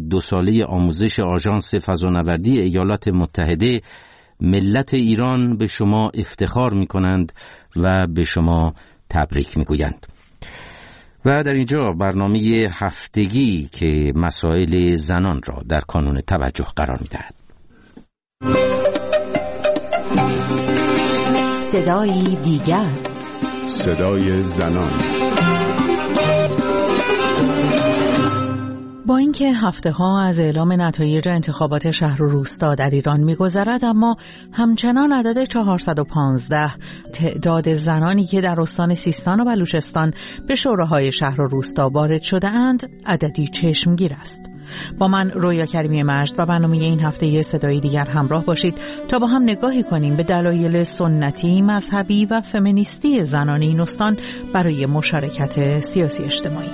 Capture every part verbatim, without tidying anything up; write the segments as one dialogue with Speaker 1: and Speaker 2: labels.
Speaker 1: دو ساله آموزش آژانس فضانوردی ایالات متحده، ملت ایران به شما افتخار می کنند و به شما تبریک می گویند. و در اینجا برنامه هفتگی که مسائل زنان را در کانون توجه قرار می دهد.
Speaker 2: صدای دیگر،
Speaker 3: صدای زنان.
Speaker 4: با اینکه هفته ها از اعلام نتایج انتخابات شهر و روستا در ایران می‌گذرد، اما همچنان عدد چهارصد و پانزده تعداد زنانی که در استان سیستان و بلوچستان به شوراهای شهر و روستا وارد شده اند عددی چشمگیر است. با من رویا کریمی مجد و برنامه این هفته یه صدای دیگر همراه باشید تا با هم نگاهی کنیم به دلایل سنتی، مذهبی و فمینیستی زنان این استان برای مشارکت سیاسی اجتماعی.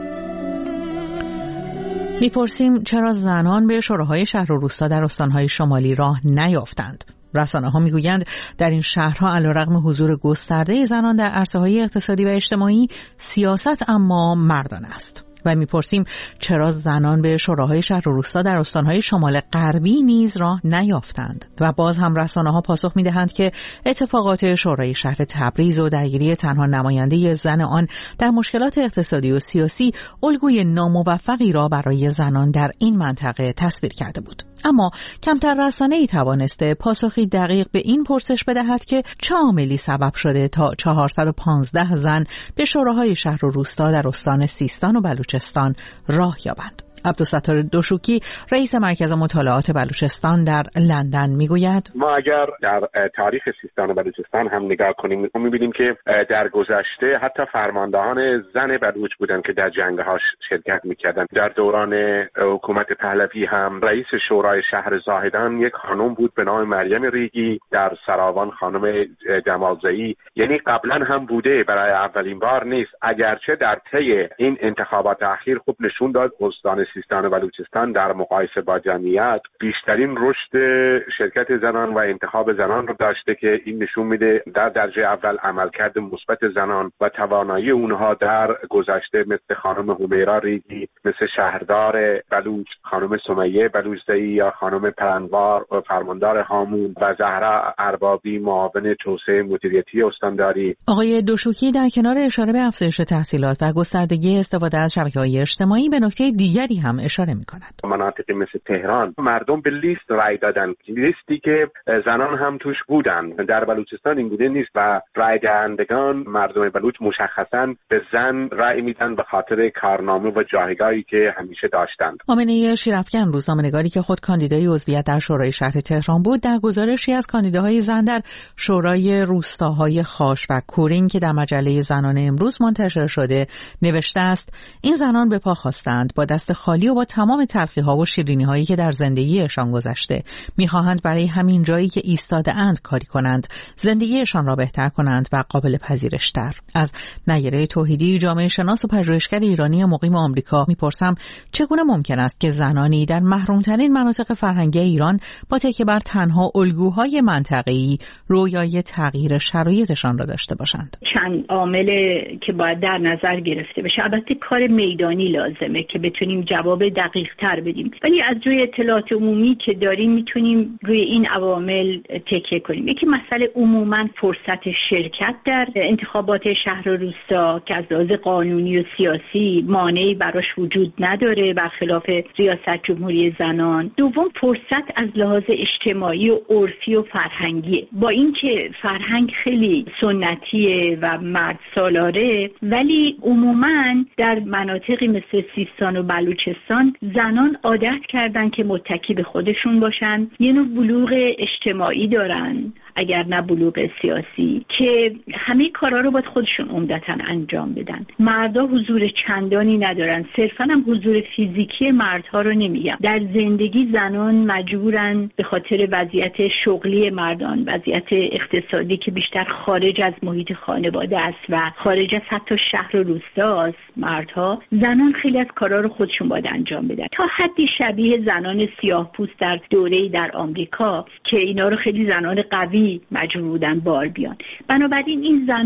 Speaker 4: میپرسیم چرا زنان به شوراهای شهر و روستا در استانهای شمالی راه نیافتند؟ رسانه‌ها میگویند در این شهرها علیرغم حضور گسترده زنان در عرصه‌های اقتصادی و اجتماعی، سیاست اما مردانه است. و میپرسیم چرا زنان به شوراهای شهر و روستا در استانهای شمال غربی نیز راه نیافتند؟ و باز هم رسانه‌ها پاسخ میدهند که اتفاقات شورای شهر تبریز و درگیری تنها نماینده زن آن در مشکلات اقتصادی و سیاسی الگوی ناموفقی را برای زنان در این منطقه تصویر کرده بود. اما کمتر رسانه‌ای توانسته پاسخی دقیق به این پرسش بدهد که چه عاملی سبب شده تا چهارصد و پانزده زن به شوراهای شهر و روستا در استان سیستان و بلوچستان راه یابند. عبدالستار دوشوکی، رئیس مرکز مطالعات بلوچستان در لندن میگوید:
Speaker 5: ما اگر در تاریخ سیستان و بلوچستان هم نگاه کنیم، ما میبینیم که در گذشته حتی فرماندهان زن بلوچ بودن که در جنگ‌ها شرکت میکردن. در دوران حکومت پهلوی هم رئیس شورای شهر زاهدان یک خانم بود به نام مریم ریگی، در سراوان خانم جمالزئی. یعنی قبلا هم بوده، برای اولین بار نیست. اگرچه در طی این انتخابات اخیر خوب نشون داد استان سیستان و بلوچستان در مقایسه با جمعیت بیشترین رشد شرکت زنان و انتخاب زنان رو داشته که این نشون میده در درجه اول عملکرد مثبت زنان و توانایی اونها در گذشته، مثل خانم همیرا ریگی، مثل شهردار بلوچ خانم سمیه بلوچزئی یا خانم پرنوار فرماندار هامون و زهرا اربابی معاون توسعه مدیریتی استانداری.
Speaker 4: آقای دوشوکی در کنار اشاره به افزایش تحصیلات و گستردگی استفاده از شبکه‌های اجتماعی به نکته دیگری هم اشاره می‌کند.
Speaker 5: مناطقی مثل تهران مردم به لیست رای دادن، لیستی که زنان هم توش بودن. در بلوچستان این گونه نیست و رای دهندگان مردم بلوچ مشخصاً به زن رای میدن به خاطر کارنامه و جایگاهی که همیشه داشتند.
Speaker 4: آمنه شیرافکن، روزنامه‌نگاری که خود کاندیدای عضویت در شورای شهر تهران بود، در گزارشی از کاندیداهای زن در شورای روستاهای خاش و کورین که در مجله زنان امروز منتشر شده نوشته است: این زنان به پا خواستند، با دست خالی و با تمام تلخی‌ها و شیرینی‌هایی که در زندگیشان گذشته، می‌خواهند برای همین جایی که ایستاده اند کاری کنند، زندگیشان را بهتر کنند و قابل پذیرش‌تر. از نیره توحیدی، جامعه شناس و پژوهشگر ایرانی مقیم آمریکا، می‌پرسم چگونه ممکن است که زنانی در محروم‌ترین مناطق فرهنگی ایران با تکیه بر تنها الگوهای منطقه‌ای رویای تغییر شرایطشان را داشته باشند؟
Speaker 6: چند عامل که باید در نظر گرفته بشه. البته کار میدانی لازمه که بتونیم جواب دقیق تر بدیم، ولی از روی اطلاعات عمومی که داریم میتونیم روی این عوامل تکیه کنیم. یکی مسئله عموما فرصت شرکت در انتخابات شهر و روستا که از لحاظ قانونی و سیاسی مانعی براش وجود نداره برخلاف ریاست جمهوری زنان. دوم فرصت از لحاظ اجتماعی و عرفی و فرهنگیه. با اینکه فرهنگ خیلی سنتیه و مرد سالاره، ولی عموما در مناطقی مثل سیستان و بلوچستان زنان عادت کردن که متکی به خودشون باشن، یه نوع بلوغ اجتماعی دارن اگر نه بلوغ سیاسی، که همه کارا رو باید خودشون عمدتاً انجام بدن. مردا حضور چندانی ندارن، صرفاً هم حضور فیزیکی مردها رو نمیگم. در زندگی زنان مجبورن به خاطر وضعیت شغلی مردان، وضعیت اقتصادی که بیشتر خارج از محیط خانواده است و خارج از حتی شهر و روستاست، مردها زنان خیلی از کارا رو خودشون باید انجام بدن، تا حدی شبیه زنان سیاه‌پوست در دوره‌ای در آمریکا که اینا رو خیلی زنان قوی مجبور بودن بار بیان. بنابراین این زنان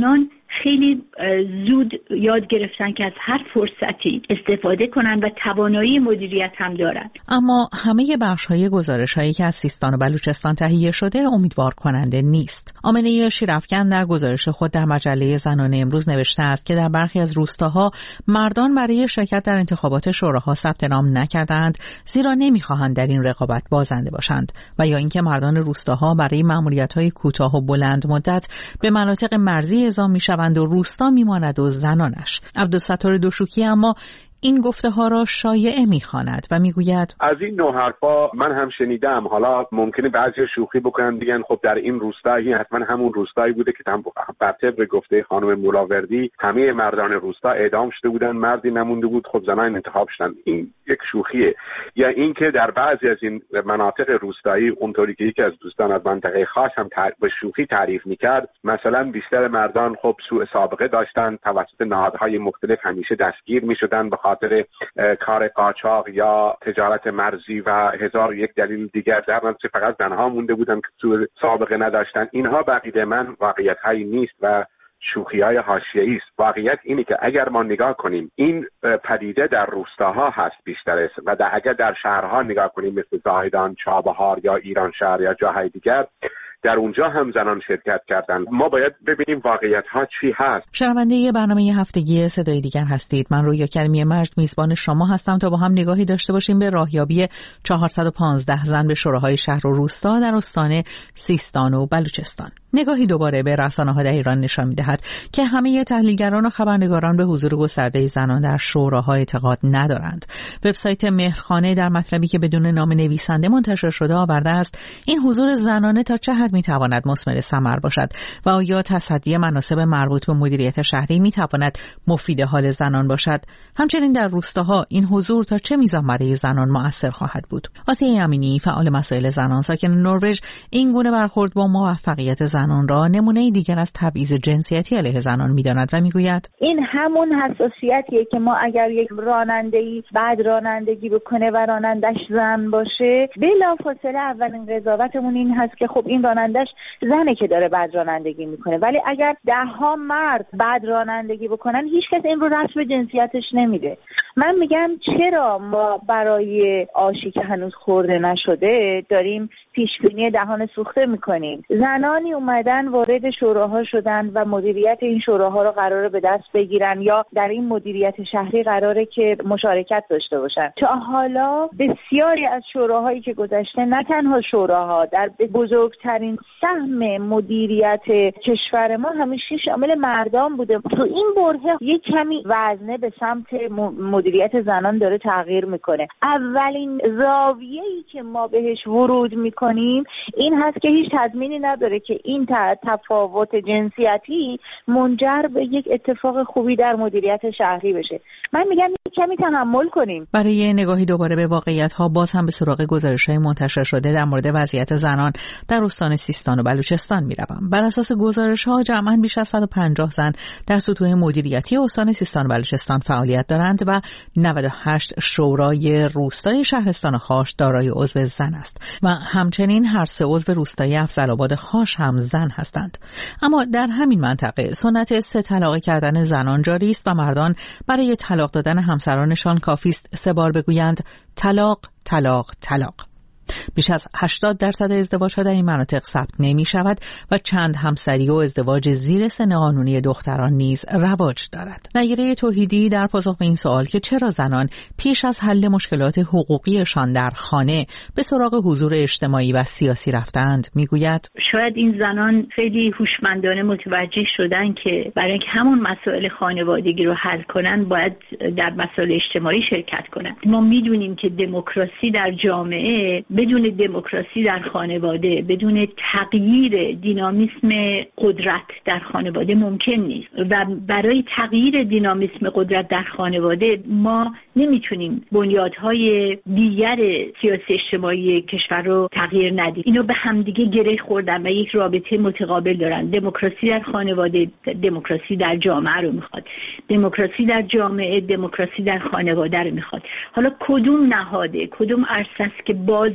Speaker 6: خیلی زود یاد گرفتن که از هر فرصتی استفاده کنن و توانایی مدیریت هم دارن.
Speaker 4: اما همه بخش‌های گزارش‌هایی که از سیستان و بلوچستان تهیه شده امیدوار کننده نیست. آمنه شیرافکن در گزارش خود در مجله زنان امروز نوشته است که در برخی از روستاها مردان برای شرکت در انتخابات شوراها ثبت نام نکردند زیرا نمی‌خواهند در این رقابت بازنده باشند و یا اینکه مردان روستاها برای مأموریت‌های کوتاه و بلند مدت به مناطق مرزی اعزام می‌شوند و روستا می‌ماند و زنانش. عبدالستار دوشوکی اما این گفته ها را شایعه می‌خواند و میگوید
Speaker 5: از این نوع حرفا من هم شنیدم. حالا ممکنه بعضی شوخی بکنن بگن خب در این روستایی حتما همون روستایی بوده که بر طبق گفته خانم مولاوردی همه مردان روستا اعدام شده بودن، مردی نمونده بود، خب زنان انتخاب شدن. این یک شوخیه. یا اینکه در بعضی از این مناطق روستایی اونطوری که یکی از دوستان از منطقه خاص هم به شوخی تعریف می‌کرد، مثلا بیشتر مردان خب سوء سابقه داشتن، توسط نهادهای مختلف همیشه دستگیر می‌شدن به خاطر کار قاچاق یا تجارت مرزی و هزار یک دلیل دیگر، در نتیجه فقط زنها مونده بودن که سوء سابقه نداشتن. اینها بقیده من واقعیت‌هایی نیست و شوخی‌های حاشیه‌ای است. واقعیت اینه که اگر ما نگاه کنیم این پدیده در روستاها هست بیشتر است و در اگر در شهرها نگاه کنیم مثل زاهدان، چابهار یا ایران شهر یا جاهای دیگر، در اونجا هم زنان شرکت کردن. ما باید ببینیم واقعیت ها چی هست.
Speaker 4: شنونده برنامه هفتگی صدای دیگر هستید. من رویا کریمی مجد میزبان شما هستم تا با هم نگاهی داشته باشیم به راهیابی چهارصد و پانزده زن به شوراهای شهر و روستا در استان سیستان و بلوچستان. نگاهی دوباره به رسانه‌ها در ایران نشان می‌دهد که همه تحلیلگران و خبرنگاران به حضور گسترده زنان در شوراها اعتقاد ندارند. وبسایت مهرخانه در مطلبی که بدون نام نویسنده منتشر شده آورده است این حضور زنانه تا چه حد می‌تواند مثمر ثمر باشد و آیا تصدی مناصب مربوط به مدیریت شهری می‌تواند مفید حال زنان باشد. همچنین در روستاها این حضور تا چه میزان برای زنان مؤثر خواهد بود. آسیه امینی فعال مسائل زنان ساکن نروژ این گونه برخورد با موفقیت زنان را نمونه دیگر از تبعیض جنسیتی علیه زنان می‌داند و میگوید
Speaker 7: این همون حساسیتیه که ما اگر یک راننده‌ای بعد رانندگی بکنه و رانندش زن باشه بلافاصله اولین قضاوتمون این هست که خب این رانندش زنه که داره بعد رانندگی میکنه، ولی اگر ده ها مرد بعد رانندگی بکنن هیچ کس این رو رسم جنسیتش نمیده. من میگم چرا ما برای آشی که هنوز خورده نشده داریم پیشبینی دهان سوخته میکنیم؟ زنانی اومدن وارد شوراها شدن و مدیریت این شوراها رو قراره به دست بگیرن یا در این مدیریت شهری قراره که مشارکت داشته باشن. تا حالا بسیاری از شوراهایی که گذشته، نه تنها شوراها، در بزرگترین سهم مدیریت کشور ما همیشه شامل مردان بوده. تو این برهه یک کمی وزنه به سمت مدیریت زنان داره تغییر میکنه. اولین زاویه‌ای که ما بهش ورود میکنیم این هست که هیچ تضمینی نداره که این تفاوت جنسیتی منجر به یک اتفاق خوبی در مدیریت شهری بشه. من میگم کمی تحمل کنیم.
Speaker 4: برای نگاهی دوباره به واقعیت‌ها باز هم به سراغ گزارش‌های منتشر شده در مورد وضعیت زنان در استان سیستان و بلوچستان میروم. بر اساس گزارش‌ها جمعاً بیش از صد و پنجاه زن در سطوح مدیریتی استان سیستان و بلوچستان فعالیت دارند و نود و هشت شورای روستای شهرستان خاش دارای عضو زن است و همچنین هر سه عضو روستای افضلآباد خاش هم زن هستند. اما در همین منطقه سنت سه طلاق کردن زنان جاری است و مردان برای طلاق دادن همسرانشان کافی است سه بار بگویند طلاق طلاق طلاق. بیش از هشتاد درصد ازدواج‌ها در این مناطق ثبت نمی شود و چند همسری و ازدواج زیر سن قانونی دختران نیز رواج دارد. نگیره توحیدی در پاسخ به این سوال که چرا زنان پیش از حل مشکلات حقوقیشان در خانه به سراغ حضور اجتماعی و سیاسی رفتند میگوید
Speaker 6: شاید این زنان خیلی هوشمندانه متوجه شدن که برای اینکه همون مسائل خانوادگی رو حل کنن باید در مسائل اجتماعی شرکت کنن. ما میدونیم که دموکراسی در جامعه بدون دموکراسی در خانواده، بدون تغییر دینامیسم قدرت در خانواده ممکن نیست و برای تغییر دینامیسم قدرت در خانواده ما نمیتونیم بنیادهای دیگر سیاسی اجتماعی کشور رو تغییر ندیم. اینو به همدیگه گره خوردن و یک رابطه متقابل دارن. دموکراسی در خانواده دموکراسی در جامعه رو میخواد، دموکراسی در جامعه دموکراسی در خانواده رو میخواد. حالا کدوم نهاده، کدوم عرصه است که باز به روی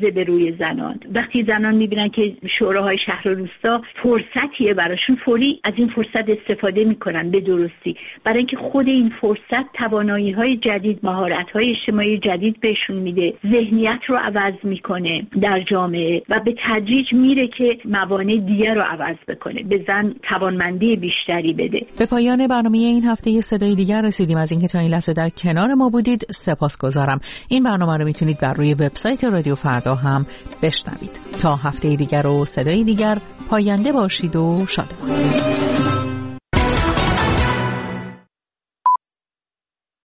Speaker 6: برای زنان. وقتی زنان میبینن که شوراهای شهر و روستا فرصتیه براشون، فوری از این فرصت استفاده میکنن به درستی، برای اینکه خود این فرصت توانایی‌های جدید، مهارت‌های اجتماعی جدید بهشون میده، ذهنیت رو عوض میکنه در جامعه و به تدریج میره که موانع دیگر رو عوض بکنه، به زن توانمندی بیشتری بده.
Speaker 4: به پایان برنامه این هفته صدای دیگر رسیدیم. از اینکه تا این لحظه در کنار ما بودید سپاسگزارم. این برنامه رو میتونید بر روی وبسایت رادیو فردا هم بشنوید. تا هفته دیگر و صدای دیگر، پاینده باشید و شادمان.